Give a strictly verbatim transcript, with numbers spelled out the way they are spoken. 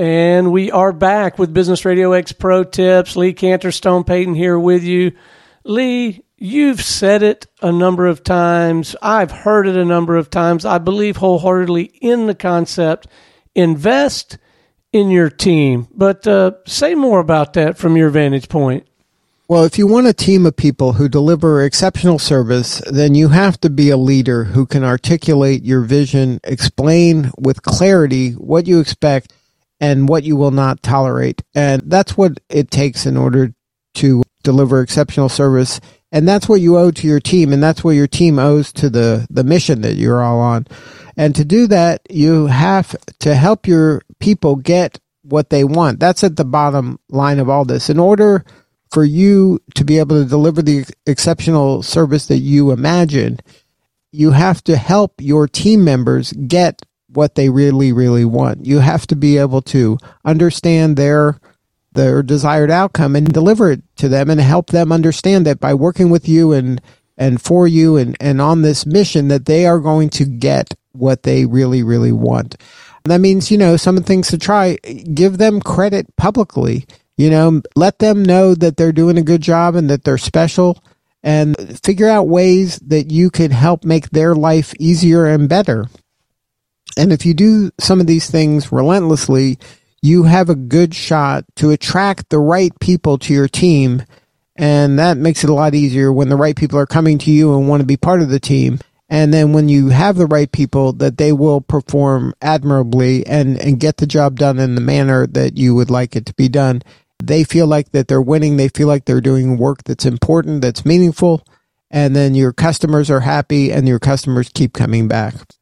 And we are back with Business Radio X Pro Tips. Lee Cantor, Stone Payton here with you. Lee, you've said it a number of times. I've heard it a number of times. I believe wholeheartedly in the concept. Invest in your team. But uh, say more about that from your vantage point. Well, if you want a team of people who deliver exceptional service, then you have to be a leader who can articulate your vision, explain with clarity what you expect and what you will not tolerate. And that's what it takes in order to deliver exceptional service. And that's what you owe to your team. And that's what your team owes to the, the mission that you're all on. And to do that, you have to help your people get what they want. That's at the bottom line of all this. In order for you to be able to deliver the exceptional service that you imagine, you have to help your team members get what they really, really want. You have to be able to understand their their desired outcome and deliver it to them and help them understand that by working with you and and for you and, and on this mission that they are going to get what they really, really want. That means, you know, some of the things to try, give them credit publicly, you know, let them know that they're doing a good job and that they're special, and figure out ways that you can help make their life easier and better. And if you do some of these things relentlessly, you have a good shot to attract the right people to your team. And that makes it a lot easier when the right people are coming to you and want to be part of the team. And then when you have the right people, that they will perform admirably and, and get the job done in the manner that you would like it to be done. They feel like that they're winning. They feel like they're doing work that's important, that's meaningful. And then your customers are happy and your customers keep coming back.